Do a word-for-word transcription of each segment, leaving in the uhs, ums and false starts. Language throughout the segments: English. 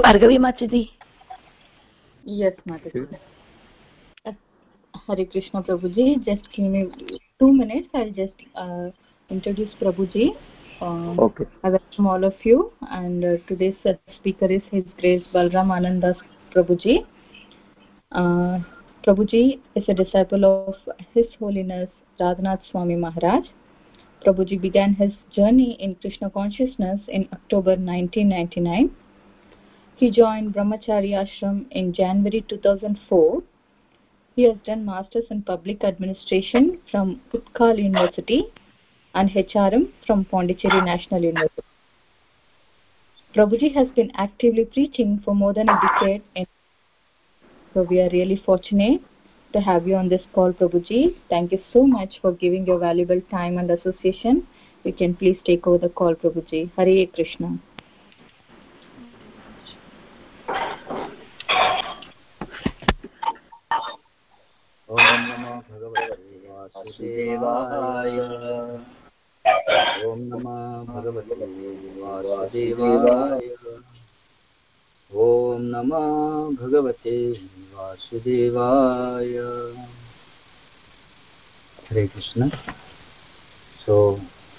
Bhargavi Mataji. Yes, Mataji. Uh, Hare Krishna Prabhuji. Just give me two minutes. I'll just uh, introduce Prabhuji. Um, okay. I welcome all of you. And uh, today's speaker is His Grace Balram Anandas Prabhuji. Uh, Prabhuji is a disciple of His Holiness Radhanath Swami Maharaj. Prabhuji began his journey in Krishna consciousness in October nineteen ninety-nine. He joined Brahmachari Ashram in January two thousand four. He has done Masters in Public Administration from Utkal University and H R M from Pondicherry National University. Prabhuji has been actively preaching for more than a decade. In so we are really fortunate to have you on this call, Prabhuji. Thank you so much for giving your valuable time and association. You can please take over the call, Prabhuji. Hare Krishna. Om Namo Bhagavate Vasudevaya. Om Namo Bhagavate Vasudevaya. Om Namo Bhagavate Vasudevaya. Hare Krishna. So,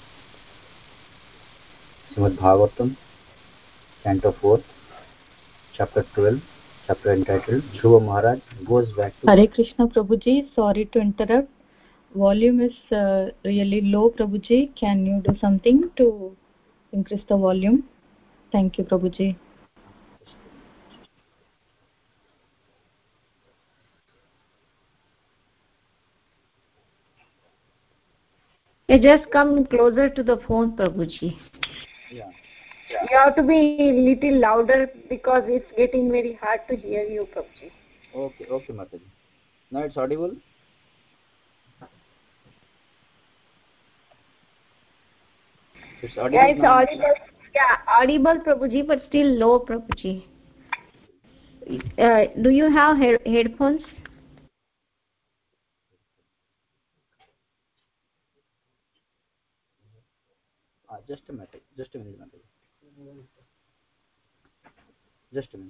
Srimad Bhagavatam, Canto four, Chapter twelve, chapter entitled Dhruva Maharaj goes back to... Hare Krishna Prabhuji, sorry to interrupt. Volume is uh, really low, Prabhuji. Can you do something to increase the volume? Thank you, Prabhuji. You just come closer to the phone, Prabhuji. Yeah. You have to be little louder because it's getting very hard to hear you, Prabhuji. Okay, okay, Mataji. Now it's audible? It's audible. Yeah, it's now. audible. Yeah, audible, Prabhuji, but still low, Prabhuji. Uh, do you have he headphones? Ah, just a minute. Just a minute, Mataji. Just a minute.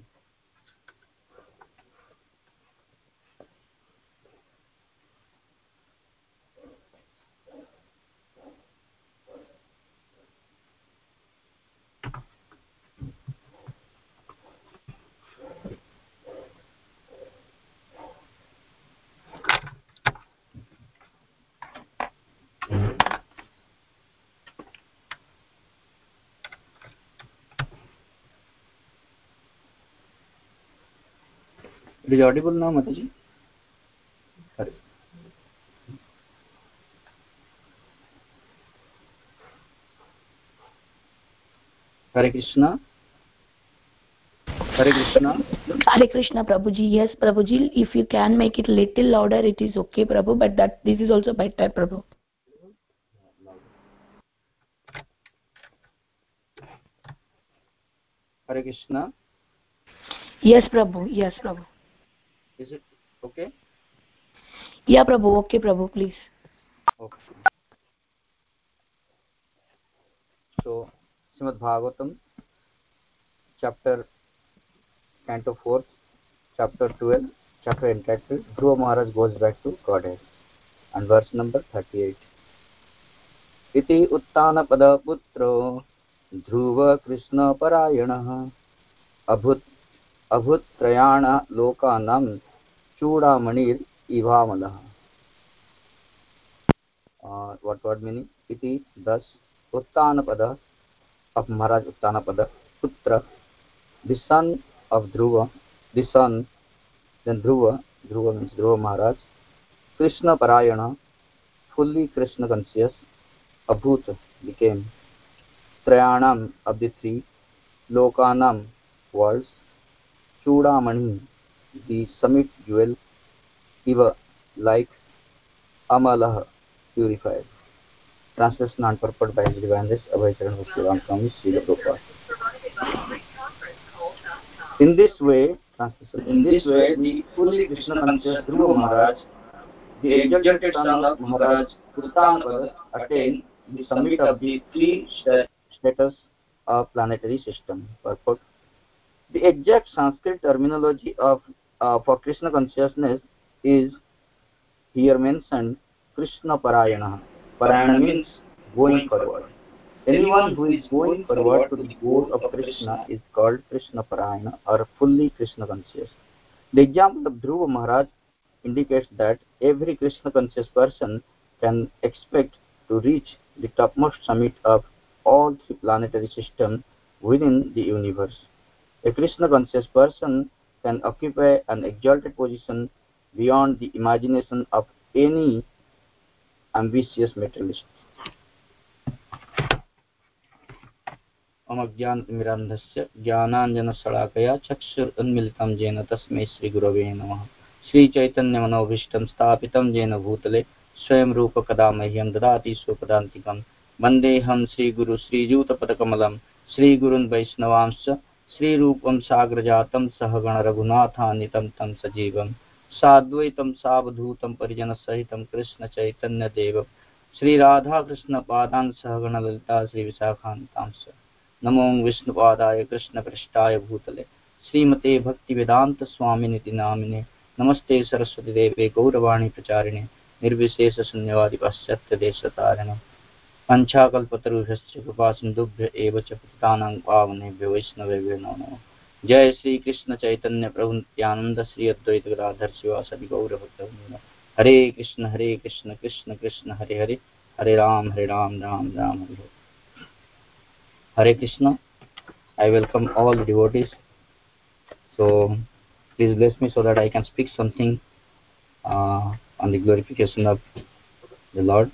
It is audible now, Mataji? Hare. Hare Krishna. Hare Krishna. Hare Krishna, Prabhuji. Yes, Prabhuji. If you can make it little louder, it is okay, Prabhu. But that this is also better, Prabhu. Hare Krishna. Yes, Prabhu. Yes, Prabhu. Is it okay? Yeah, Prabhu. Okay, Prabhu, please. Okay. So, Srimad Bhagavatam, chapter Canto four, chapter twelve, chapter entitled Dhruva Maharaj goes back to Godhead, and verse number thirty-eight. Iti uttana pada putro Dhruva Krishna Parayanah Abhut Abhut Trayana Lokanam Chudamanir Ivamalah. Uh, what word meaning? Iti, thus, Uttanapada of Maharaj Uttanapada, Putra, the son of Dhruva, the son, then Dhruva, Dhruva means Dhruva Maharaj, Krishna Parayana, fully Krishna conscious, Abhut became, Trayanam of the three, Lokanam worlds, Chudamani, the summit jewel, Iva, like, Amalah, purified. Translation and purport by His Divine Grace Abhay Charan Bhaktivedanta Swami Srila Prabhupada. In this way, translation, in this way, the fully Krishna conscious Dhruva Maharaj, the exalted son of Maharaj Uttanapada, attained the summit of the three st status of planetary system. Purport. The exact Sanskrit terminology of uh, for Krishna consciousness is here mentioned Krishna Parayana. Parayana means going forward. Anyone who is going forward to the goal of Krishna is called Krishna Parayana or fully Krishna conscious. The example of Dhruva Maharaj indicates that every Krishna conscious person can expect to reach the topmost summit of all three planetary systems within the universe. A Krishna conscious person can occupy an exalted position beyond the imagination of any ambitious materialist. अमज्ञानतिमिरान्धस्य ज्ञानाञ्जनशलाकया चक्षुरुन्मीलितं येन तस्मै श्रीगुरवे नमः। श्रीचैतन्यमनोभीष्टं स्थापितं येन भूतले स्वयं रूप कदा मह्यं ददाति स्वपदान्तिकं। वन्देऽहं श्रीगुरु श्रीयूतपदकमलं श्रीगुरुन् वैष्णवांश्च श्रीरूपं साग्रजातं सहगण रघुनाथान्वितं तं सजीवं साद्वैतं सावधूतं परिजनसहितं कृष्ण चैतन्य देव श्रीराधा कृष्ण पादान् सहगण ललिता श्रीविशाखान्तांश्च। नमो विष्णुपादाय कृष्णपृष्ठाय भूतले श्रीमते भक्तिवेदांत स्वामिनिति नामिने नमस्ते सरस्वती देवे गौरवाणी प्रचारिणे निर्विशेष शून्यवादी पाश्चात्य देशतारिणे पंचाकल्पतरुभ्यश्च कृपा सिन्धुभ्य एव च पतितानां पावनेभ्यो वैष्णवेभ्यो नमो नमः। जय श्री कृष्ण चैतन्य प्रभु नित्यानंद श्री अद्वैत गदाधर शिवासादि गौरभक्तवृंद। हरे कृष्ण हरे कृष्ण कृष्ण कृष्ण हरे हरे हरे राम हरे Ram Ram Ram Hare Hare. Hare Krishna. I welcome all the devotees. So please bless me so that I can speak something uh, on the glorification of the Lord.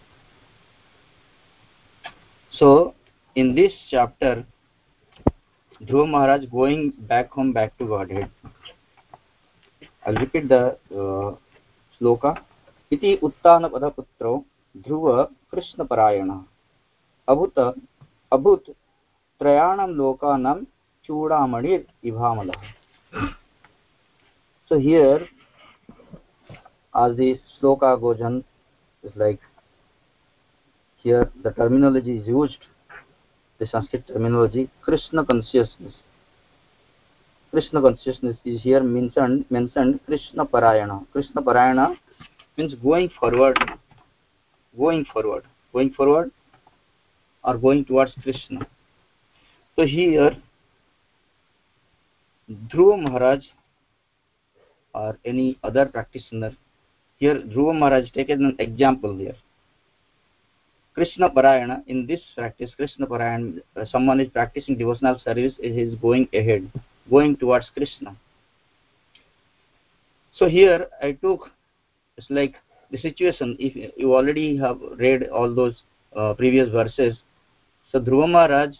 So in this chapter, Dhruva Maharaj going back home, back to Godhead. I'll repeat the uh, sloka. Iti uttana padaputro Dhruva Krishna Parayana Abhuta Abhut Trayanam Lokanam Chudamanir Ibhamala. So here, as the sloka goes on, is like here the terminology is used, the Sanskrit terminology Krishna consciousness. Krishna consciousness is here mentioned mentioned Krishna Parayana. Krishna Parayana means going forward, going forward, going forward or going towards Krishna. So here Dhruva Maharaj or any other practitioner, here Dhruva Maharaj taken an example here. Krishna Parayana, in this practice, Krishna Parayana, uh, someone is practicing devotional service, he is going ahead, going towards Krishna. So here I took, it's like the situation, if you already have read all those uh, previous verses. So Dhruva Maharaj,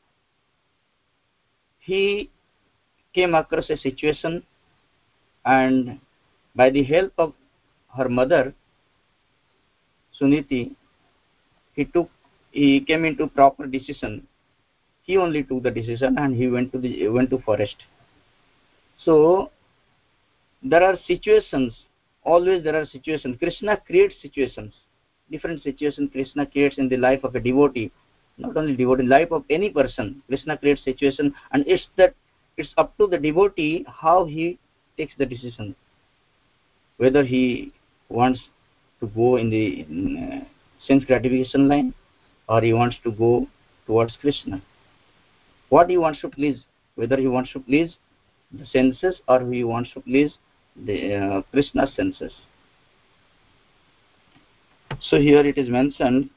he came across a situation, and by the help of her mother, Suniti, he took, he came into proper decision. He only took the decision and he went to the went to forest. So there are situations, always there are situations. Krishna creates situations, different situations Krishna creates in the life of a devotee, not only devotee, in the life of any person. Krishna creates situation, and it's that it's up to the devotee how he takes the decision, whether he wants to go in the in, uh, sense gratification line, or he wants to go towards Krishna. What he wants to please, whether he wants to please the senses or he wants to please the uh, Krishna's senses. So here it is mentioned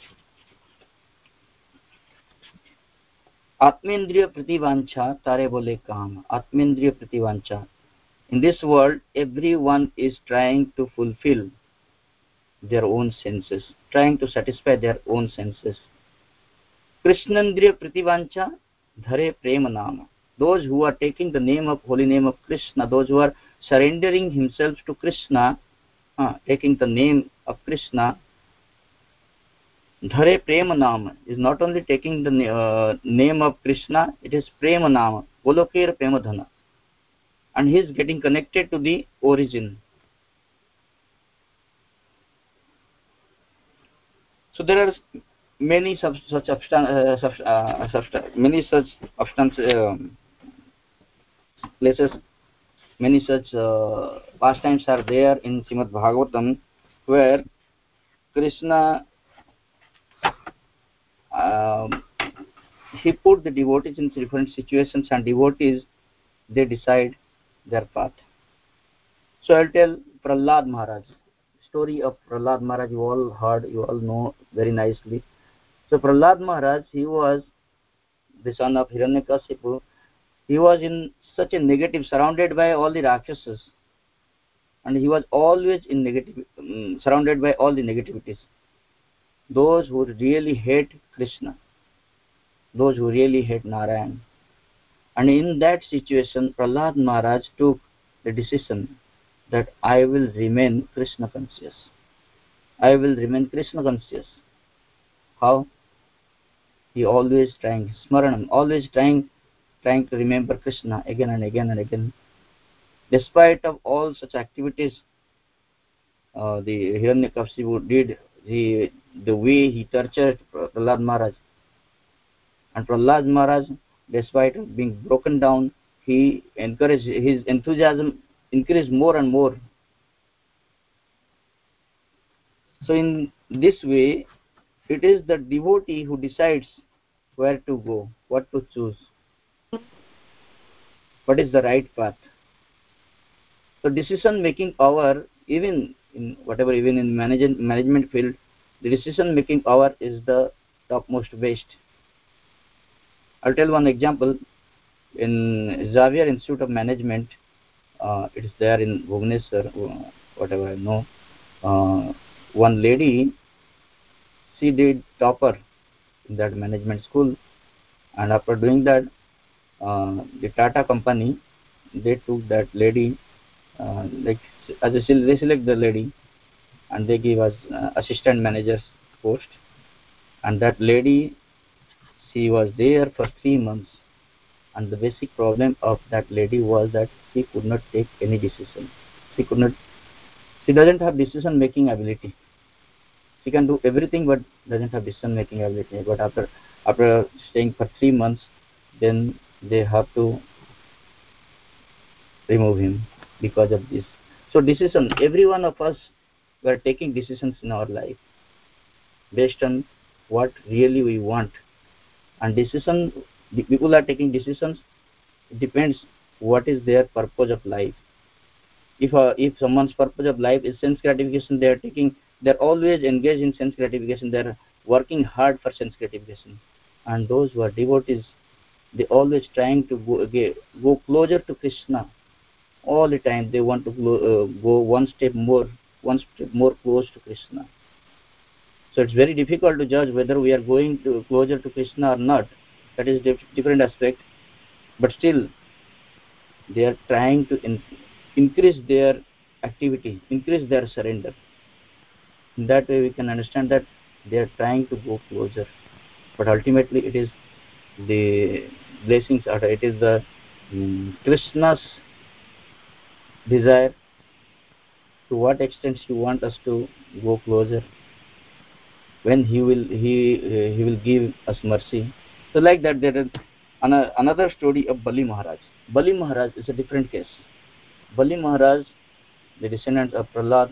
Atmendriya Prativancha Tare Bole Kam. Atmendriya Prativancha. In this world, everyone is trying to fulfill their own senses, trying to satisfy their own senses. Krishnandriya Prativancha Dhare Prema Nama. Those who are taking the name of holy name of Krishna, those who are surrendering himself to Krishna, uh, taking the name of Krishna, Dhare Prema Nama is not only taking the uh, name of Krishna, it is Prema Nama, Golokera Prema Dhana, and he is getting connected to the origin. So there are many such such substan uh, sub, uh, substan many such substance um, places, many such uh, pastimes are there in Srimad Bhagavatam, where Krishna um, he put the devotees in different situations, and devotees they decide their path. So I'll tell Prahlad Maharaj. Story of Prahlad Maharaj you all heard, you all know very nicely. So Prahlad Maharaj, he was the son of Hiranyakashipu. He was in such a negative, surrounded by all the Rakshasas, and he was always in negative, um, surrounded by all the negativities. Those who really hate Krishna, those who really hate Narayan. And in that situation, Prahlad Maharaj took the decision that I will remain Krishna conscious. I will remain Krishna conscious. How? He always trying, Smaranam, always trying, trying to remember Krishna again and again and again. Despite of all such activities, uh, the Hiranyakashipu did, the, the way he tortured Prahlad Maharaj. And Prahlad Maharaj, despite of being broken down, he encouraged, his enthusiasm increased more and more. So in this way, it is the devotee who decides where to go, what to choose, what is the right path. So decision making power, even in whatever, even in management management field, the decision making power is the topmost best. I'll tell one example. In Xavier Institute of Management, uh, it is there in Bhubaneswar, whatever I know. Uh, one lady, she did topper in that management school, and after doing that, uh, the Tata company, they took that lady, uh, like as a, they select the lady, and they give us uh, assistant manager's post. And that lady, she was there for three months, and the basic problem of that lady was that she could not take any decision. She could not. She doesn't have decision making ability. She can do everything, but doesn't have decision making ability. But after after staying for three months, then they have to remove him because of this. So decision, every one of us, we are taking decisions in our life based on what really we want. And decision, the people are taking decisions, it depends what is their purpose of life. If uh, if someone's purpose of life is sense gratification, they are taking, they're always engaged in sense gratification, they're working hard for sense gratification. And those who are devotees, they always trying to go, okay, go closer to Krishna. All the time they want to go, uh, go one step more, one step more close to Krishna. So it's very difficult to judge whether we are going to closer to Krishna or not. That is a different aspect. But still, they are trying to in, increase their activity, increase their surrender. In that way, we can understand that they are trying to go closer. But ultimately, it is the blessings, or it is the um, Krishna's desire. To what extent he wants us to go closer, when he will he uh, he will give us mercy. So like that, there is another story of Bali Maharaj. Bali Maharaj is a different case. Bali Maharaj, the descendant of Prahlad,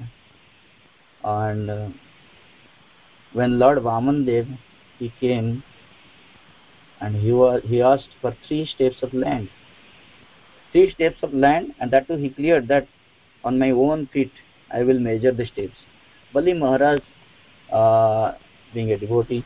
and uh, when Lord Vaman Dev, he came, and he was he asked for three steps of land. Three steps of land, and that too he cleared that on my own feet I will measure the steps. Bali Maharaj, uh, being a devotee,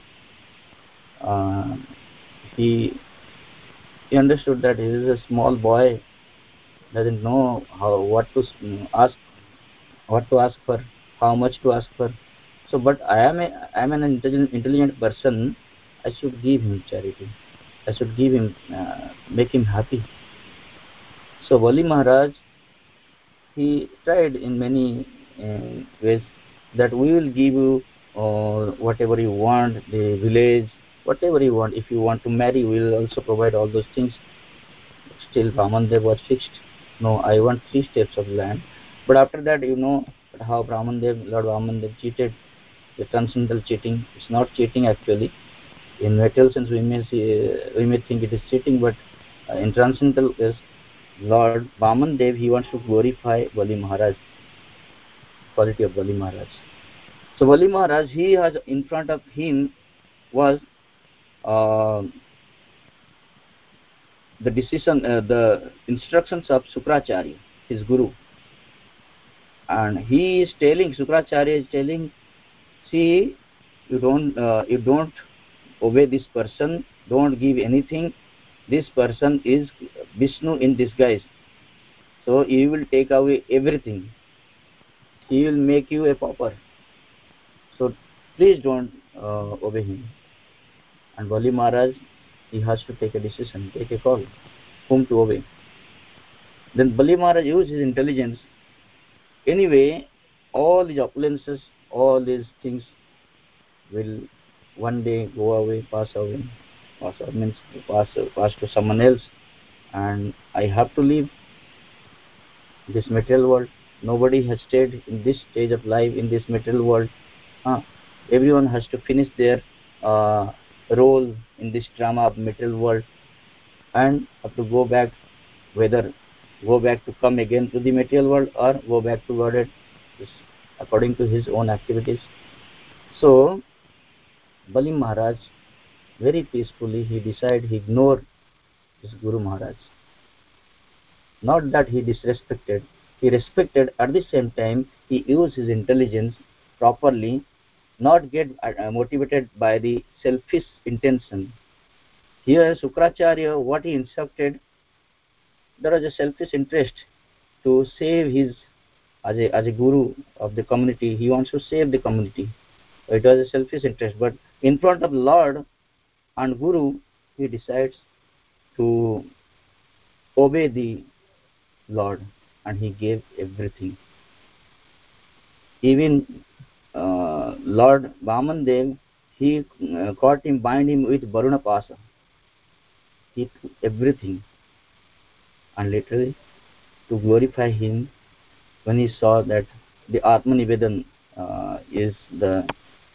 uh, he he understood that he is a small boy, doesn't know how what to ask, what to ask for, how much to ask for. So, but I am a I am an intelligent intelligent person. I should give him charity. I should give him, uh, make him happy. So Bali Maharaj, he tried in many uh, ways that we will give you uh, whatever you want, the village, whatever you want. If you want to marry, we will also provide all those things. Still Brahmandev was fixed. No, I want three steps of land. But after that, you know how Brahmandev, Lord Brahmandev cheated, the transcendental cheating. It's not cheating actually. In material sense, we may see, uh, we may think it is cheating, but uh, in transcendental, yes, Lord Vaman Dev, he wants to glorify Bali Maharaj, quality of Bali Maharaj. So Bali Maharaj, he has in front of him was uh, the decision, uh, the instructions of Sukracharya, his guru, and he is telling, Sukracharya is telling, see, you don't, uh, you don't obey this person, don't give anything. This person is Vishnu in disguise, so he will take away everything. He will make you a pauper. So please don't uh, obey him. And Bali Maharaj, he has to take a decision, take a call, whom to obey. Then Bali Maharaj used his intelligence. Anyway, all these opulences, all these things will one day go away, pass away. Pass away means pass, pass to someone else, and I have to leave this material world. Nobody has stayed in this stage of life, in this material world. Huh? Everyone has to finish their uh, role in this drama of material world and have to go back, whether go back to come again to the material world or go back to Godhead, according to his own activities. So Bali Maharaj, very peacefully, he decided he ignored his Guru Maharaj. Not that he disrespected, he respected. At the same time, he used his intelligence properly, not get uh, motivated by the selfish intention. Here Sukracharya, what he instructed, there was a selfish interest to save his, as a, as a guru of the community, he wants to save the community. It was a selfish interest, but in front of Lord and Guru, he decides to obey the Lord, and he gave everything. Even uh, Lord Vaman Dev, he uh, caught him, bind him with Varuna Pasa. He took everything, and literally to glorify him, when he saw that the Atma Nivedan uh, is the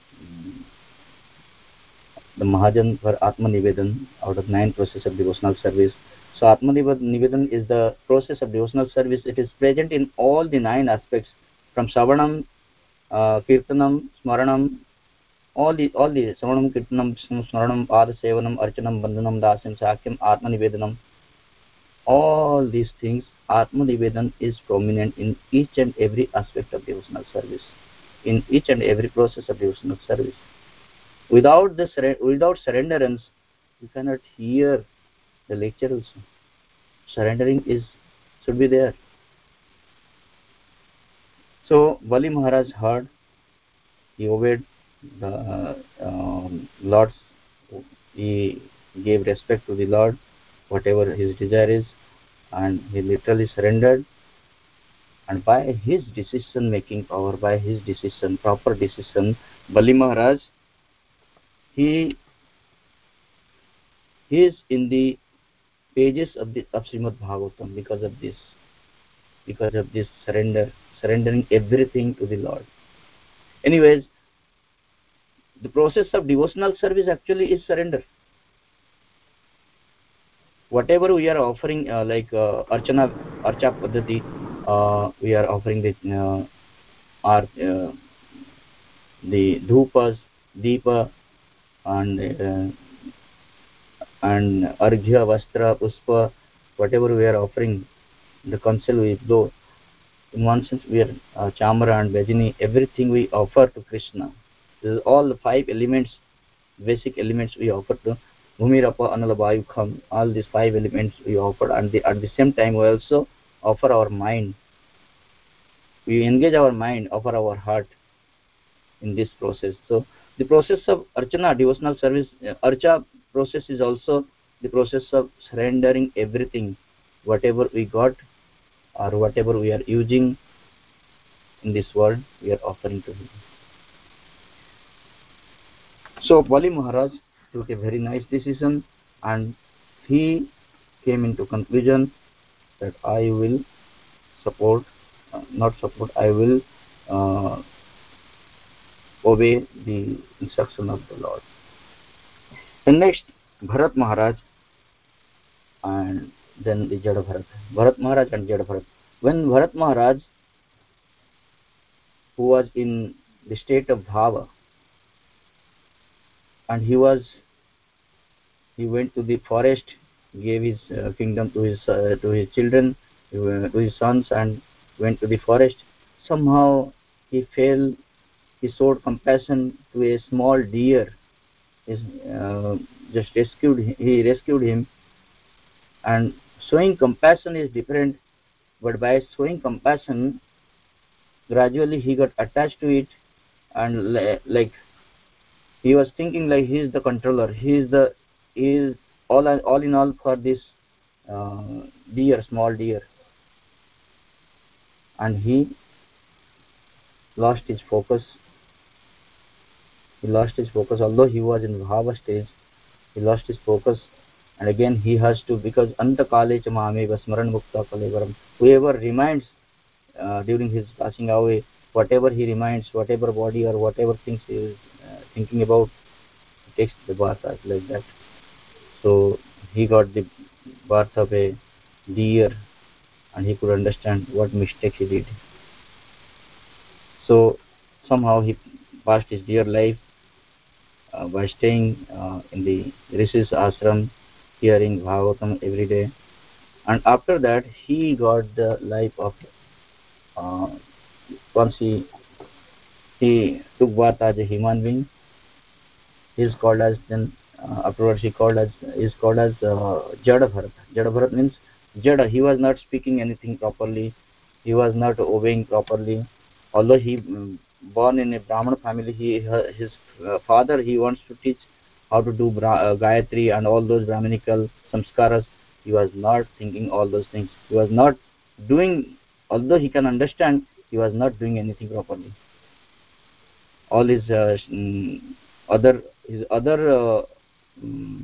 the Mahajan for Atma Nivedan out of nine process of devotional service. So Atma Nivedan is the process of devotional service. It is present in all the nine aspects, from Savanam, uh, Kirtanam, Smaranam, all the all the Savanam, Kirtanam, Smaranam, Pada Sevanam, Archanam, Bandhanam, Dasyam, Sakyam, Atma Nivedanam. All these things, Atma Nivedan is prominent in each and every aspect of devotional service, in each and every process of devotional service. Without the without surrenderance, you cannot hear the lecture also. Surrendering is should be there. So Bali Maharaj heard, he obeyed the uh, um, Lord's, he gave respect to the Lord, whatever his desire is, and he literally surrendered. And by his decision making power, by his decision, proper decision, Bali Maharaj, he, he is in the pages of the of Srimad Bhagavatam because of this, because of this surrender, surrendering everything to the Lord. Anyways, the process of devotional service actually is surrender. Whatever we are offering, uh, like uh, Archana, Archa Paddhati, uh, we are offering the uh, our, uh, the dhupas, deepa, and uh, and arghya, vastra, puspa, whatever we are offering, the counsel we blow. In one sense, we are uh, chamara and bhajini, everything we offer to Krishna. This is all the five elements, basic elements we offer to Bhumirapa, Anala, Vayu, Kham. All these five elements we offer, and the, at the same time we also offer our mind. We engage our mind, offer our heart in this process. So the process of Archana, devotional service, uh, Archa process is also the process of surrendering everything, whatever we got or whatever we are using in this world, we are offering to him. So Bali Maharaj took a very nice decision, and he came into conclusion that I will support, uh, not support, I will uh, obey the instruction of the Lord. And next, Bharat Maharaj, and than the Jada Bharat. Bharat Maharaj and Jada Bharat. When Bharat Maharaj, who was in the state of bhava, and he was he went to the forest, gave his uh, kingdom to his uh, to his children, uh, to his sons, and went to the forest. Somehow he fell. He showed compassion to a small deer. He uh, just rescued. He rescued him, and showing compassion is different. But by showing compassion, gradually he got attached to it, and like he was thinking like he is the controller. He is the he is all all in all for this uh, deer, small deer, and he lost his focus. He lost his focus. Although he was in bhava stage, he lost his focus, and again he has to, because anta kale cha mameva smaran mukta kalevaram. Whoever reminds uh, during his passing away, whatever he reminds, whatever body or whatever things he is uh, thinking about, he takes the bath like that. So he got the birth of a deer, and he could understand what mistake he did. So somehow he passed his dear life uh, by staying uh, in the Rishi's ashram, hearing Bhagavatam every day. And after that he got the life of uh, once he he took birth as a human being. He is called as then uh, afterwards he called as is called as uh, Jada Bharat. Jada Bharat means Jada. He was not speaking anything properly. He was not obeying properly. Although he um, born in a Brahmana family, he his uh, father he wants to teach how to do bra- uh, Gayatri and all those Brahminical samskaras. He was not thinking all those things. He was not doing. Although he can understand, he was not doing anything properly. All his uh, mm, other his other uh, mm,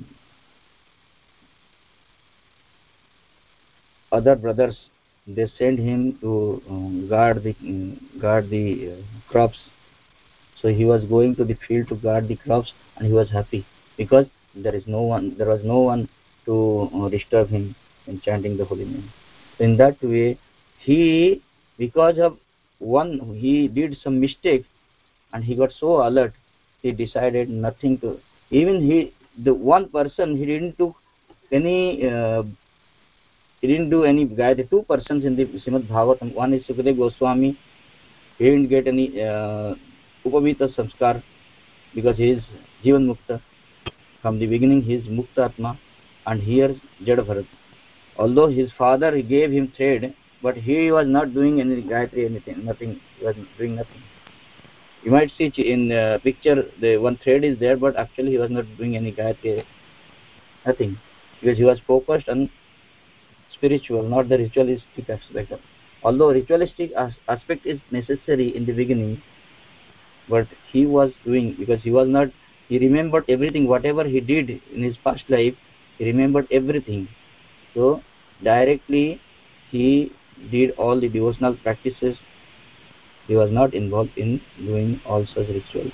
other brothers, they send him to um, guard the um, guard the uh, crops. So he was going to the field to guard the crops, and he was happy because there is no one there was no one to uh, disturb him in chanting the holy name. So in that way, he, because of one, he did some mistake, and he got so alert, he decided nothing to, even he the one person, he didn't took any uh, he didn't do any guide. The two persons in the Srimad Bhagavatam, one is Sukadeva Goswami. He didn't get any uh, upavita samskar because he is Jivan Mukta. From the beginning he is Mukta Atma. And here Jada Bharat, although his father he gave him thread, but he was not doing any Gayatri, anything, nothing. He was doing nothing. You might see in the picture the one thread is there, but actually he was not doing any Gayatri, nothing, because he was focused on spiritual, not the ritualistic aspect. Although ritualistic as aspect is necessary in the beginning, but he was doing, because he was not, he remembered everything, whatever he did in his past life, he remembered everything. So directly he did all the devotional practices. He was not involved in doing all such rituals.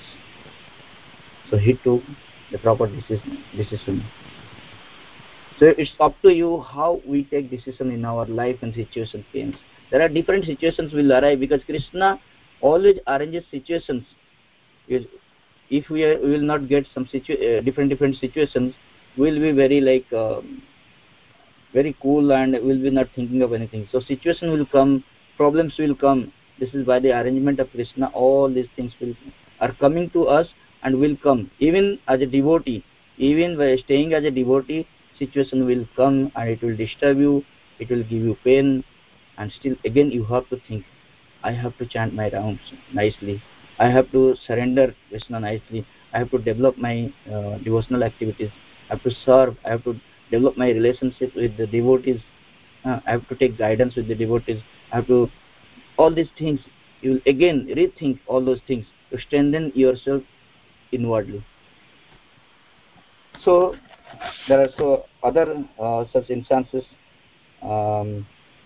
So he took the proper decision. decision. So it's up to you how we take decision in our life and situation change. There are different situations will arise, because Krishna always arranges situations. If we, are, we will not get some situ uh, different different situations, we will be very like um, very cool, and we will be not thinking of anything. So situation will come, problems will come. This is by the arrangement of Krishna. All these things will are coming to us and will come. Even as a devotee, even by staying as a devotee, situation will come and it will disturb you, it will give you pain, and still again you have to think, I have to chant my rounds nicely, I have to surrender Krishna nicely, I have to develop my uh, devotional activities, I have to serve, I have to develop my relationship with the devotees, uh, I have to take guidance with the devotees, I have to, all these things, you will again rethink all those things to strengthen yourself inwardly. So there are so other uh, such instances um,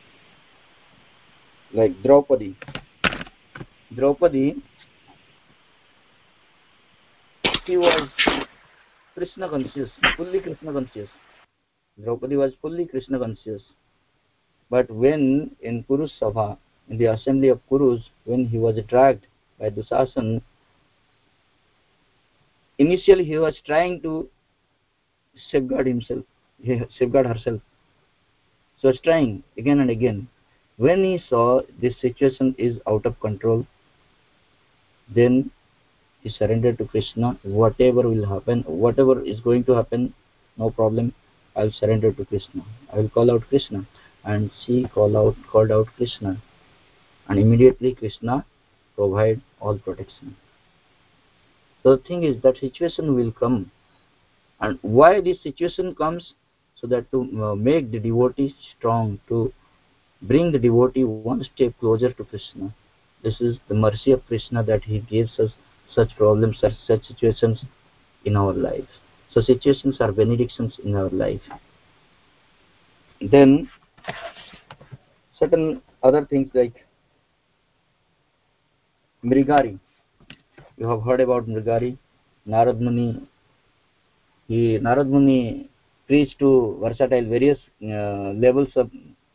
like Draupadi. Draupadi, she was Krishna conscious, fully Krishna conscious. Draupadi was fully Krishna conscious. But when in Kurus Sabha, in the assembly of Kurus, when he was dragged by Dusasan, initially he was trying to safeguard himself, safeguard herself. So was trying again and again. When he saw this situation is out of control, then he surrendered to Krishna. Whatever will happen, whatever is going to happen, no problem. I'll surrender to Krishna. I will call out Krishna. And she called out, called out Krishna. And immediately Krishna provide all protection. So the thing is that situation will come. And why this situation comes? So that to uh, make the devotee strong, to bring the devotee one step closer to Krishna. This is the mercy of Krishna, that he gives us such problems, such, such situations in our life. So situations are benedictions in our life. Then certain other things like Mrigari. You have heard about Mrigari. Narad Muni. He, Narad Muni preached to versatile various uh, levels of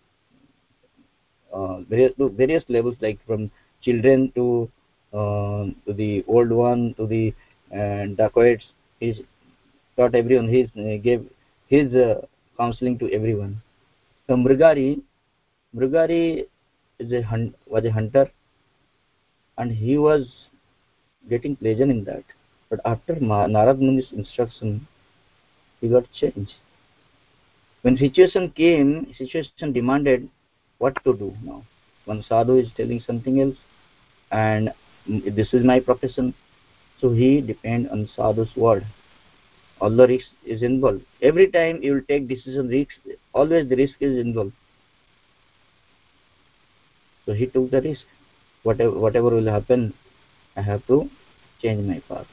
uh, various, to various levels, like from children to uh, to the old one, to the uh, dacoits. He taught everyone. He uh, gave his uh, counseling to everyone. So Mrigari, Mrigari is a hun- was a hunter, and he was getting pleasure in that. But after Ma- Narad Muni's instruction, he got changed. When situation came, situation demanded what to do now. One sadhu is telling something else, and this is my profession, so he depend on sadhu's word. All the risk is involved. Every time you will take decision, risk, always the risk is involved. So he took the risk. Whatever whatever will happen, I have to change my path.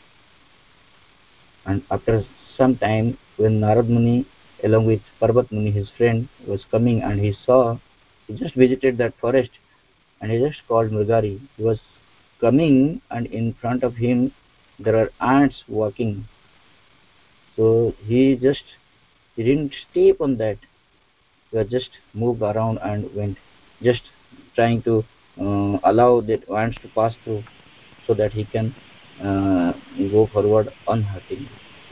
And after some time, when Narad Muni along with Parvat Muni, his friend, was coming, and he saw, he just visited that forest, and he just called Mrigari. He was coming, and in front of him there are ants walking. So he just, he didn't step on that. He was just moved around and went, just trying to uh, allow the ants to pass through, so that he can uh, go forward unhurting.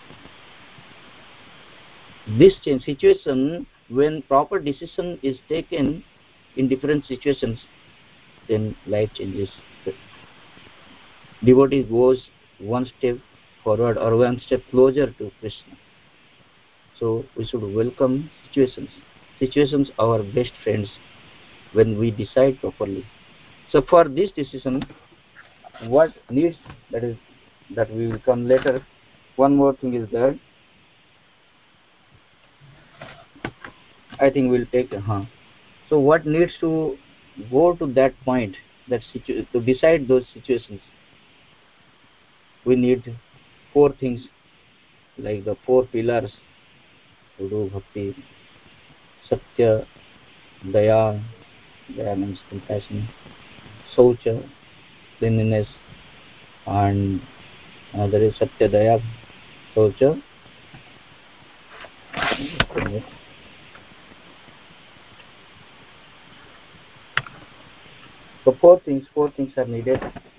This change situation, when proper decision is taken in different situations, then life changes. The devotee goes one step forward or one step closer to Krishna. So we should welcome situations. Situations are our best friends when we decide properly. So for this decision, what needs, that is that we will come later. One more thing is that I think we'll take huh. So what needs to go to that point, that situ- to decide those situations? We need four things, like the four pillars to do bhakti: satya, daya, daya means compassion; saucha, cleanliness; and another is satya, daya, saucha. So four things, four things are needed.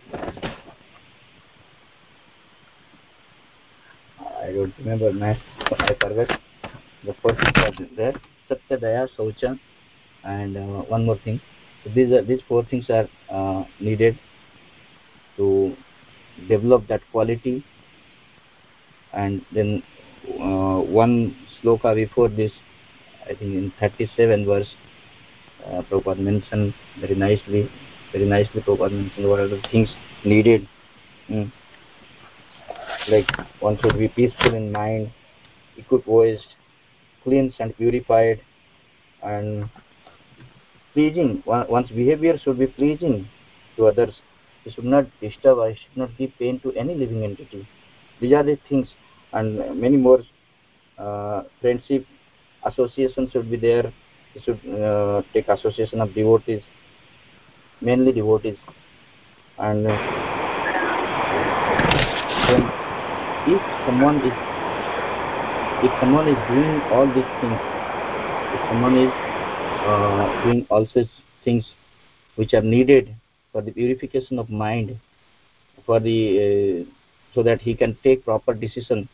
I don't remember math, I forgot. The four things are there: satya, daya, saucha, and uh, one more thing. So these are, these four things are uh, needed to develop that quality. And then uh, one sloka before this, I think in thirty-seven verse, uh, Prabhupada mentioned very nicely, very nicely Prabhupada mentioned what are the things needed. Mm. Like one should be peaceful in mind, equipoised, cleansed and purified, and pleasing. One's behavior should be pleasing to others. He should not disturb, I should not give pain to any living entity. These are the things, and many more. Uh, friendship, association should be there. You should uh, take association of devotees, mainly devotees. And uh, then if someone is if someone is doing all these things, if someone is uh, doing all such things which are needed for the purification of mind, for the uh, so that he can take proper decision.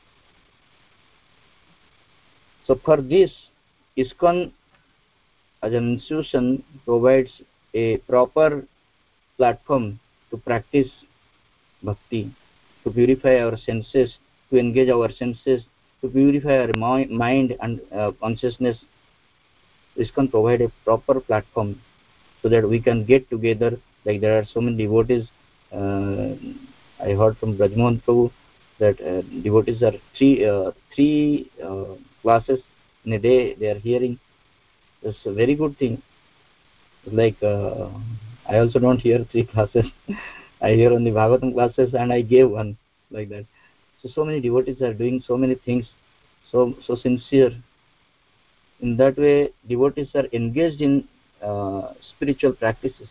So for this, ISKCON as an institution provides a proper platform to practice bhakti, to purify our senses, to engage our senses, to purify our mind and uh, consciousness. ISKCON provide a proper platform so that we can get together. Like there are so many devotees. Uh, I heard from Brajmohan Prabhu that uh, devotees are three uh, three uh, classes in a day they are hearing. It's a very good thing. Like uh, I also don't hear three classes. I hear only Bhagavatam classes, and I gave one like that. So so many devotees are doing so many things, so so sincere. In that way, devotees are engaged in uh, spiritual practices.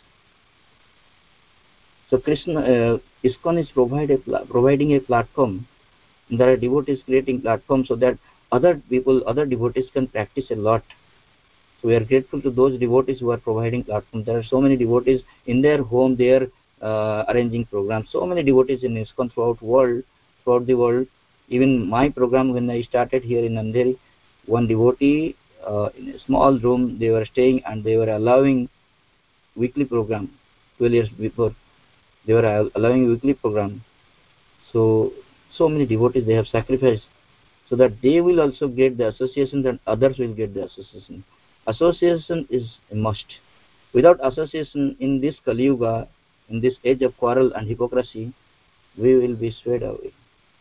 So Krishna, uh, ISKCON is provide a, providing a platform. There are devotees creating platforms so that other people, other devotees can practice a lot. So we are grateful to those devotees who are providing platforms. There are so many devotees in their home, they are uh, arranging programs. So many devotees in ISKCON throughout world, throughout the world. Even my program, when I started here in Andheri, one devotee uh, in a small room, they were staying and they were allowing weekly program. twelve years before, they were allowing weekly program. So, so many devotees they have sacrificed so that they will also get the association and others will get the association. Association is a must. Without association in this Kali Yuga, in this age of quarrel and hypocrisy, we will be swayed away.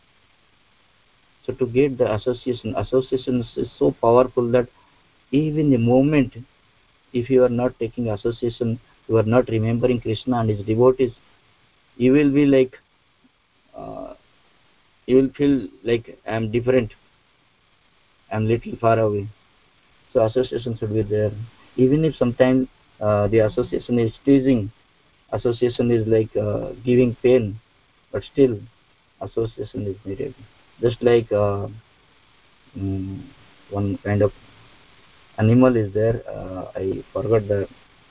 So to get the association, association is so powerful that even the moment, if you are not taking association, you are not remembering Krishna and his devotees, you will be like, uh, you will feel like I am different, I am little far away. So association should be there. Even if sometimes uh, the association is teasing, association is like uh, giving pain, but still association is needed. Just like uh, mm, one kind of animal is there, uh, I forgot the,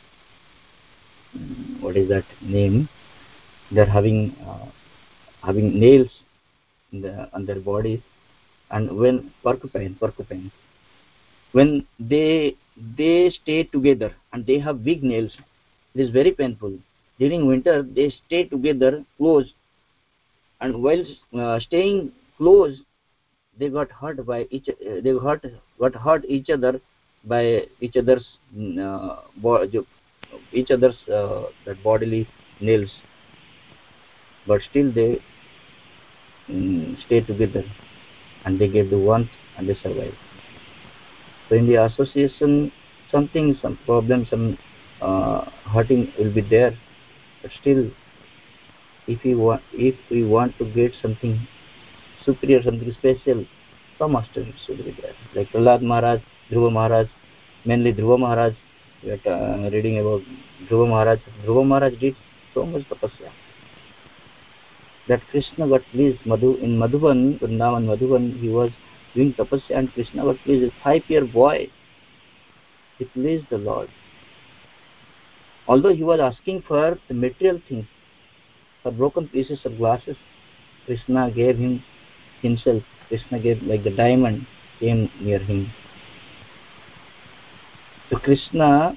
mm, what is that name, they are having uh, having nails in the, on their body, and when porcupine, porcupine, when they they stay together and they have big nails, it is very painful. During winter, they stay together close, and while uh, staying close, they got hurt by each. Uh, they got got hurt each other by each other's mm, uh, bo- each other's uh, that bodily nails, but still they mm, stay together and they get the warmth and they survive. So in the association, something, some problem, some uh, hurting will be there, but still, if we want, if we want to get something superior, something special, some master should be there. Like Prahlad Maharaj, Dhruva Maharaj, mainly Dhruva Maharaj. We are uh, reading about Dhruva Maharaj. Dhruva Maharaj did so much tapasya that Krishna got pleased. Madhu in Madhuban, Vrindavan Madhuban, he was doing tapasya, and Krishna got pleased. A five-year boy, he pleased the Lord. Although he was asking for the material things, for broken pieces of glasses, Krishna gave him himself. Krishna gave, like the diamond came near him. So Krishna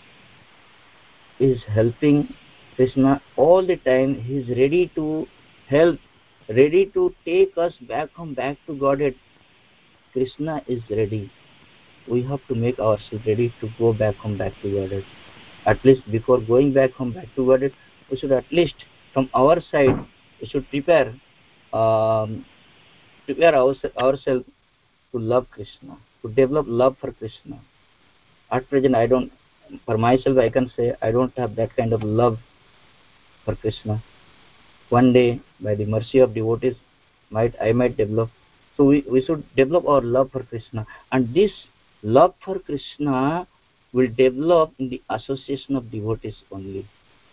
is helping. Krishna all the time, he is ready to help, ready to take us back home, back to Godhead. Krishna is ready. We have to make ourselves ready to go back home, back to Godhead. At least before going back home, back to Godhead, we should at least from our side, we should prepare, um, prepare our, ourselves to love Krishna, to develop love for Krishna. At present, I don't, for myself, I can say I don't have that kind of love for Krishna. One day, by the mercy of devotees, might I might develop. So we, we should develop our love for Krishna, and this love for Krishna will develop in the association of devotees only.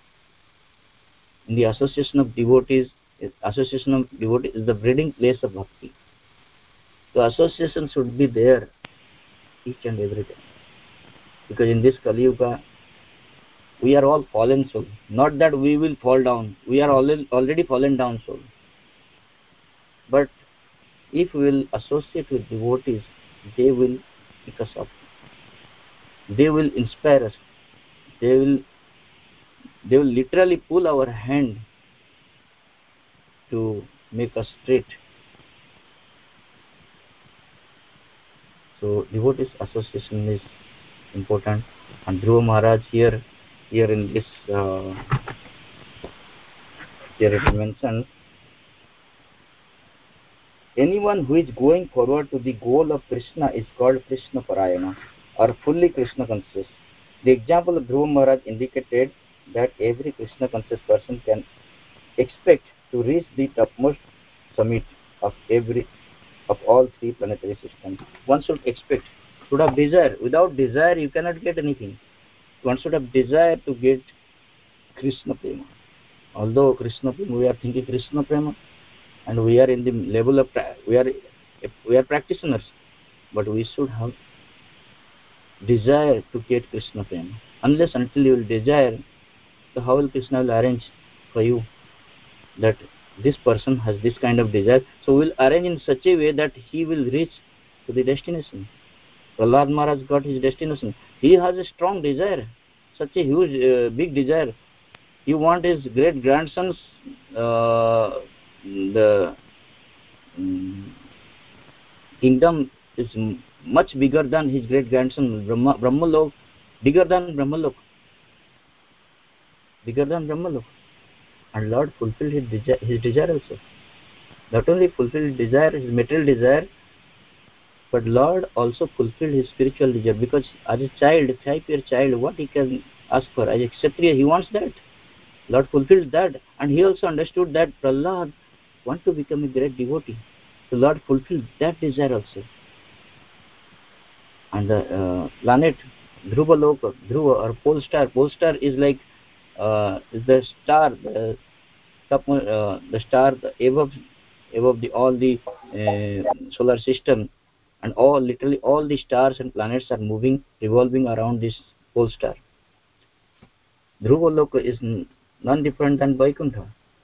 In the association of devotees, association of devotees is the breeding place of bhakti. So association should be there each and every time, because in this Kali Yuga we are all fallen soul. Not that we will fall down, we are already already fallen down soul. But if we will associate with devotees, they will pick us up, they will inspire us, they will they will literally pull our hand to make us straight. So devotees association is important. And Dhruva Maharaj here here in this uh, here it is mentioned, anyone who is going forward to the goal of Krishna is called Krishna Parayana, or fully Krishna conscious. The example of Dhruva Maharaj indicated that every Krishna conscious person can expect to reach the topmost summit of every of all three planetary systems. One should expect, should have desire. Without desire you cannot get anything. One should have desire to get Krishna Prema. Although Krishna Prema, we are thinking Krishna Prema, and we are in the level of we are we are practitioners, but we should have desire to get Krishna Prema. Unless until you will desire, so how will Krishna will arrange for you that this person has this kind of desire? So we will arrange in such a way that he will reach to the destination. Prahlad Maharaj got his destination. He has a strong desire, such a huge uh, big desire. He wants his great grandsons uh, the um, kingdom is much bigger than his great grandson. Brahma, Brahmalok, bigger than Brahmalok, bigger than Brahmalok. And Lord fulfilled his desire, his desire also. Not only fulfilled his desire, his material desire, but Lord also fulfilled his spiritual desire, because as a child, five-year child, what he can ask for? As a Kshatriya, he wants that. Lord fulfilled that, and he also understood that Prahlad wants to become a great devotee. So Lord fulfilled that desire also. And the uh, planet Dhruva Loka, Dhruva or pole star, pole star is like uh, is the star, the top, uh, the star the above above the all the uh, solar system, and all literally all the stars and planets are moving, revolving around this pole star. Dhruva Loka is none different than Vaikuntha.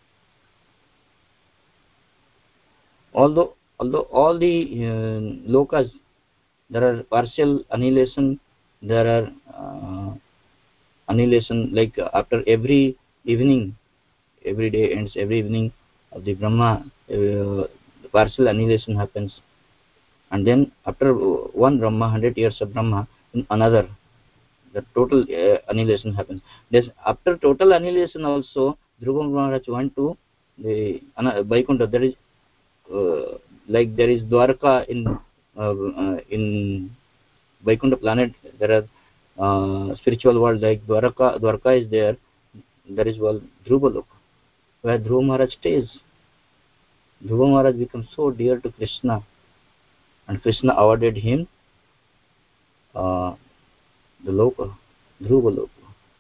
Although although all the uh, lokas, there are partial annihilation, there are uh, annihilation, like uh, after every evening, every day ends, every evening of the Brahma, uh, partial annihilation happens, and then after one Brahma, one hundred years of Brahma, in another, the total uh, annihilation happens. This, after total annihilation also, Dhruva Maharaj went to the uh, Vaikuntha. There is uh, like there is Dwarka in uh, uh, in Vaikuntha planet. There are uh, spiritual world like Dwarka. Dwarka is there. There is one Dhruva Loka, where Dhruva Maharaj stays. Dhruva Maharaj becomes so dear to Krishna, and Krishna awarded him uh, the Loka, Dhruva Loka.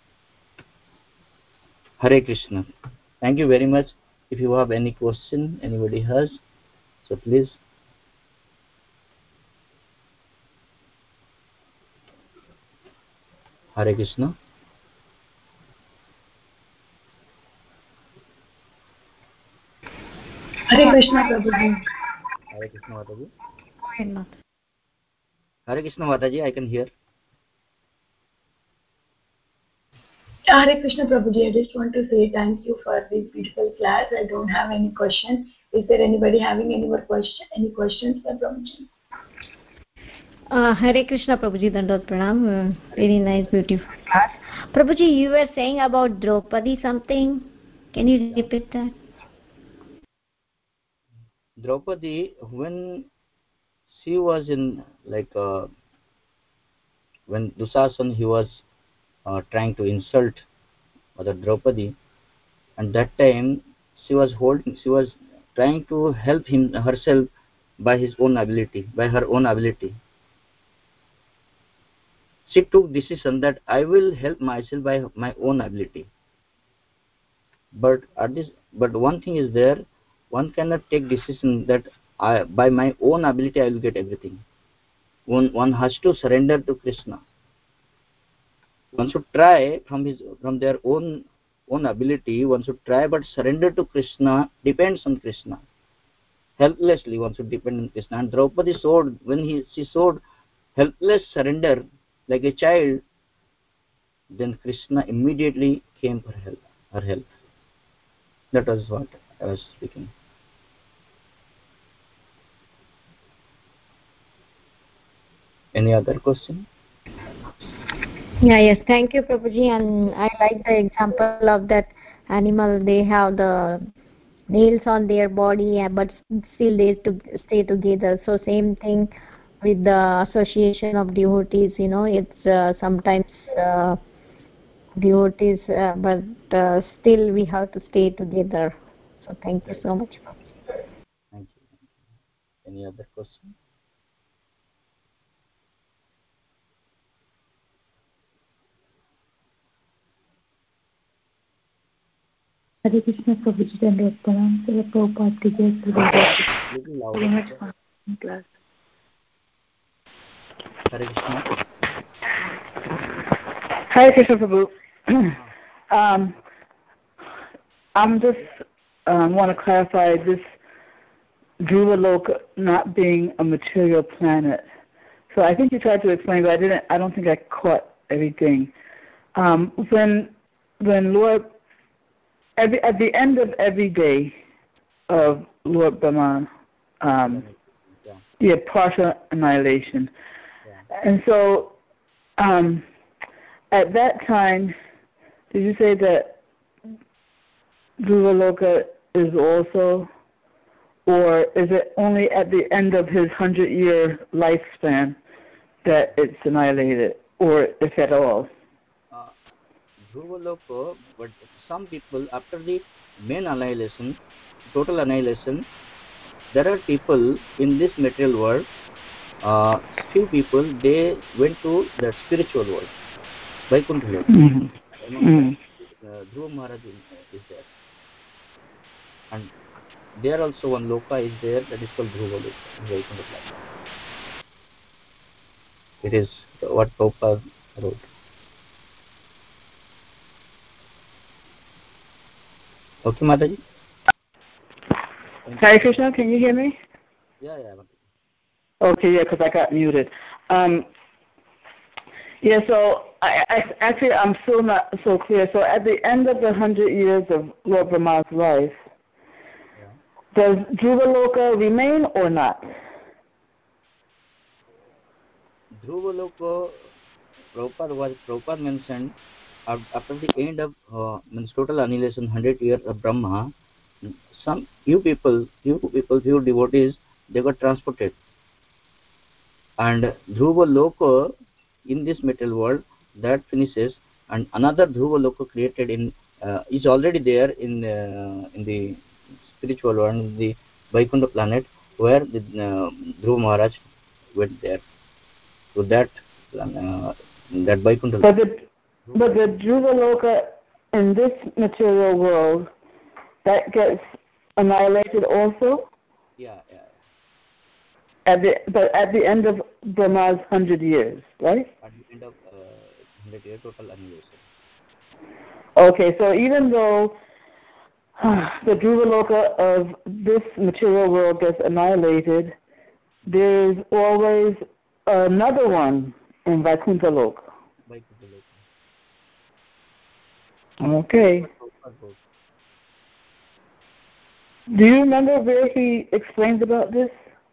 Hare Krishna. Thank you very much. If you have any question, anybody has, so please. Hare Krishna. Hare Krishna, Prabhuji. Hare Krishna, Mataji. Go ahead, Mata. Hare Krishna, Mataji, I can hear. Hare Krishna, Prabhuji. I just want to say thank you for this beautiful class. I don't have any question. Is there anybody having any more question? Any questions for Prabhuji? Uh, Hare Krishna, Prabhuji, Dandot Pranam. Uh, very nice, beautiful class. Prabhuji, you were saying about Draupadi something. Can you repeat that? Draupadi, when she was in, like, uh, when Dusasan, he was uh, trying to insult Mother Draupadi, and that time she was holding, she was trying to help him herself by his own ability, by her own ability. She took decision that I will help myself by my own ability. But at this, but one thing is there, one cannot take decision that I, by my own ability I will get everything. One, one has to surrender to Krishna. One should try from his from their own own ability. One should try, but surrender to Krishna, depends on Krishna. Helplessly, one should depend on Krishna. And Draupadi showed, when he she showed helpless surrender like a child, then Krishna immediately came for help, her help. That was what I was speaking. Any other question? Yeah, yes. Thank you, Prabhuji. And I like the example of that animal. They have the nails on their body, uh, but still they to stay together. So same thing with the association of devotees. You know, it's uh, sometimes uh, devotees, uh, but uh, still we have to stay together. So thank you so much. Thank you. Any other question? Hare Krishna Prabhuji Dandavat Pranam. Srila Prabhupada ki jai. Little Very much louder. fun in class. Hare Krishna. Hare Krishna Prabhu. um, I'm just um, want to clarify this Dhruva Loka not being a material planet. So I think you tried to explain, but I didn't. I don't think I caught everything. Um, when when Lord every, at the end of every day of Lord Brahman, um, Yeah. yeah, partial annihilation, Yeah. and so um, at that time, did you say that Dhruva Loka is also, or is it only at the end of his hundred-year lifespan that it's annihilated, or if at all? Uh, Dhruva Loka, but some people, after the main annihilation, total annihilation, there are people in this material world, uh, few people, they went to the spiritual world, Vaikuntha Loka. Mm-hmm. Among Mm. them, uh, Dhruva Maharaj is, is there. And there also one Loka is there, that is called Dhruva Loka, in Vaikuntha Loka. It is what Prabhupada wrote. Okay, Mataji? Hare Krishna, can you hear me? Yeah, yeah, Mataji. Okay, yeah, because I got muted. Um, yeah, so I, I actually I'm still not so clear. So at the end of the hundred years of Lord Brahma's life, Yeah. does Dhruva Loka remain or not? Dhruva Loka, Prabhupada was Prabhupada mentioned after the end of uh, means total annihilation, hundred years of Brahma, some few people, few people, few devotees, they got transported. And Dhruva Loka in this material world, that finishes, and another Dhruva Loka created in uh, is already there in uh, in the spiritual world, in the Vaikuntha planet, where the uh, Dhruva Maharaj went there to that uh, that Vaikuntha. But the but the Dhruva Loka in this material world, that gets annihilated also? Yeah, yeah. At the but at the end of Brahma's hundred years, right? At the end of uh, hundred year total annihilation. Okay, so even though the Dhruva Loka of this material world gets annihilated, there's always another one in Vaikuntha Loka. Vaikuntha Loka. Okay. Do you remember where he explains about this?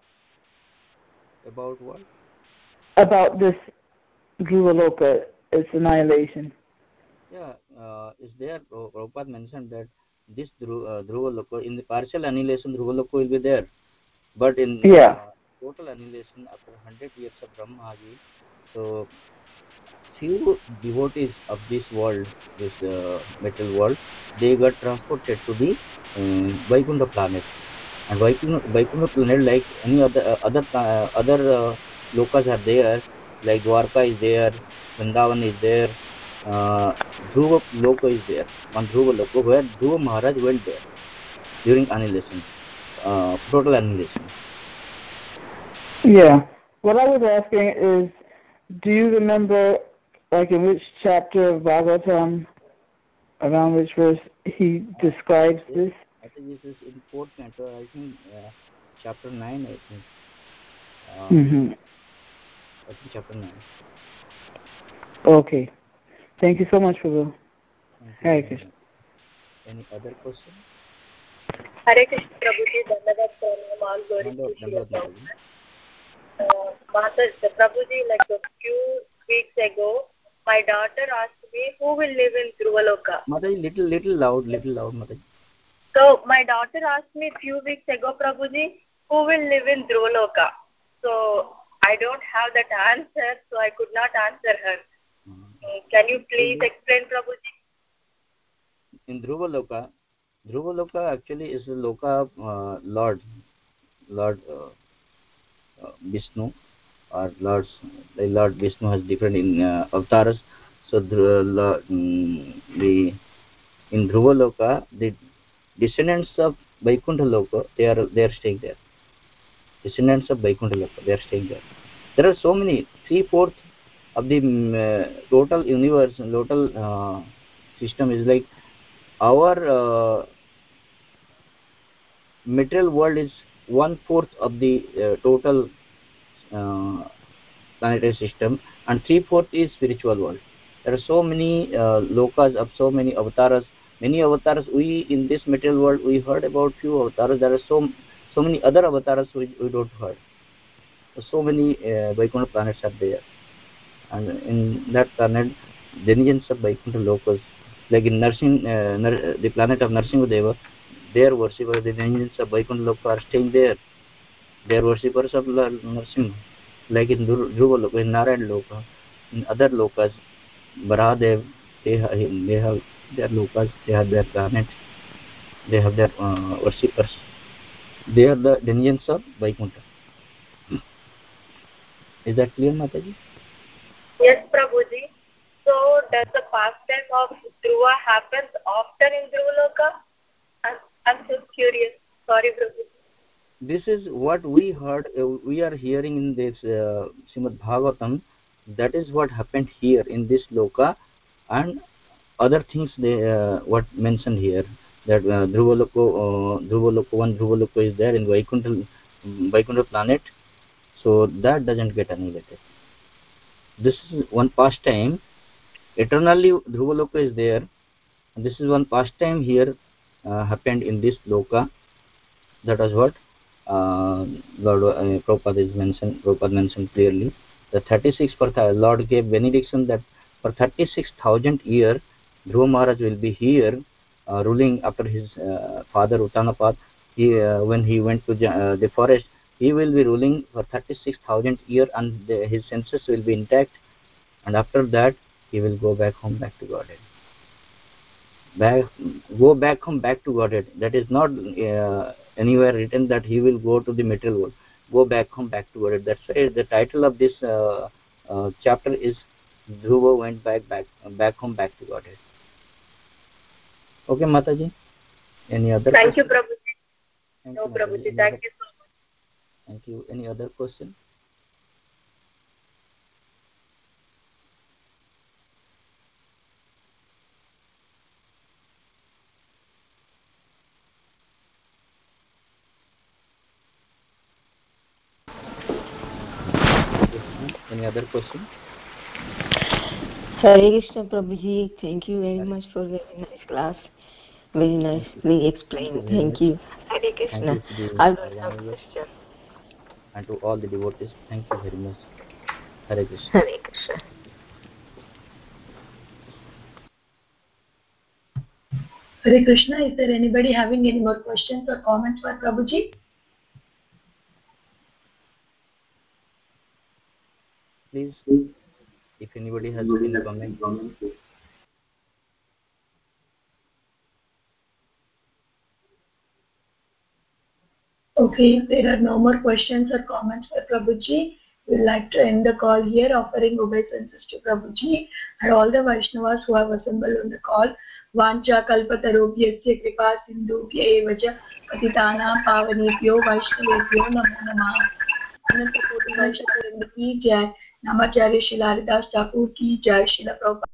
About what? About this Dhruva Loka, its annihilation. Yeah, uh, is there, Prabhupada mentioned that this Dhruva, uh, Dhruva Loka, in the partial annihilation, Dhruva Loka will be there. But in Yeah. uh, total annihilation, after one hundred years of Brahmaji, so few devotees of this world, this uh, material world, they got transported to the uh, Vaikuntha planet. And Vaikuntha, Vaikuntha planet, like any other uh, other uh, other uh, lokas are there, like Dwarka is there, Vrindavan is there, uh, Dhruva Loka is there, one Dhruva Loka where Dhruva Maharaj went there during annihilation. uh, total annihilation. Yeah. What I was asking is, do you remember, like, in which chapter of Bhagavatam, around which verse he describes this? I think this is in fourth canto, I think uh, chapter nine, I think. Uh, Mm-hmm. I think chapter nine. Okay. Thank you so much, Prabhu. Hare Krishna. Any other question? Hare Krishna, Prabhuji. Dhanavad Pranam. All glory Dhanavad, to Srila Dhanavad, Mataji. Uh, Mata, Prabhuji, like a few weeks ago, my daughter asked me who will live in Dhruvaloka. Mataji, little, little loud, little loud, Mataji. So my daughter asked me a few weeks ago, Prabhuji, who will live in Dhruvaloka. So I don't have that answer, so I could not answer her. Mm-hmm. Can you please explain, Prabhuji? In Dhruvaloka, Dhruvaloka actually is the Loka uh, Lord, Lord uh, uh, Vishnu, or Lord, the Lord Vishnu has different in uh, avatars. So the, the in Dhruvaloka, the descendants of Vaikuntha Loka, they are they are staying there. Descendants of Vaikuntha Loka, they are staying there. There are so many, three fourths of the uh, total universe, total uh, system is like our uh, material world is one fourth of the uh, total uh, planetary system, and three fourths is spiritual world. There are so many uh, lokas of so many avatars. Many avatars we in this material world we heard about few avatars. There are so so many other avatars we, we don't heard. So many uh, Vaikuntha planets are there, and in that planet, denizens of Vaikuntha lokas, like in Narsing, uh, Nar the planet of Narsingadeva, their worshippers, the denizens of Vaikuntha loka are staying there. They are worshippers of Narsimha, like in Dhruva loka, in Narayan loka, in other lokas, Baradev, they have, they have their lokas, they have their planets, they have their uh, worshippers. They are the denizens of Vaikuntha. Is that clear, Mataji? Yes, Prabhuji. So, does the pastime of Dhruva happen often in Dhruvaloka? I'm, I'm just curious. Sorry, Prabhuji. This is what we heard, uh, we are hearing in this uh, Srimad Bhagavatam. That is what happened here in this loka, and other things they uh, what mentioned here, that uh, Dhruva Loka, uh, Dhruva Loka one, Dhruva Loka is there in Vaikuntha, Vaikuntha planet, so that doesn't get annihilated. This is one pastime. Eternally Dhruva Loka is there. This is one pastime here uh, happened in this loka. That was what uh, Lord uh, Prabhupada is mentioned. Prabhupada mentioned clearly. The thirty-six for Lord gave benediction that for thirty-six thousand years Dhruva Maharaj will be here uh, ruling after his uh, father Uttanapad. He uh, when he went to uh, the forest, he will be ruling for thirty-six thousand years, and the, his senses will be intact. And after that, he will go back home, back to Godhead. Back, go back home, back to Godhead. That is not uh, anywhere written that he will go to the material world. Go back home, back to Godhead. That's why the title of this uh, uh, chapter is Dhruva went back, back, back home, back to Godhead. Okay, Mataji. Any other? Thank question? you, Prabhuji. Thank no, you, Prabhuji. Any Thank other? you so much. Thank you. Any other question? Any other question? Hare Krishna Prabhuji, thank you very much for very nice class. Very nicely explained. Thank you. Hare Krishna. I'll do some question. And to all the devotees, thank you very much. Hare Krishna. Hare Krishna. Hare Krishna. Is there anybody having any more questions or comments for Prabhuji? Please, if anybody has any comment. Okay, if there are no more questions or comments for Prabhuji, we'd like to end the call here, offering obeisances to Prabhuji and all the Vaishnavas who have assembled on the call. Vancha kalpatarubhyasya kripa sindhubhya evacha patitanam pavanebhyo vaishnavebhyo namo namah. Ananta Koti Vaishnava Vrinda ki jai. Namacharya Shri Haridas Thakur ki jai. Srila Prabhupada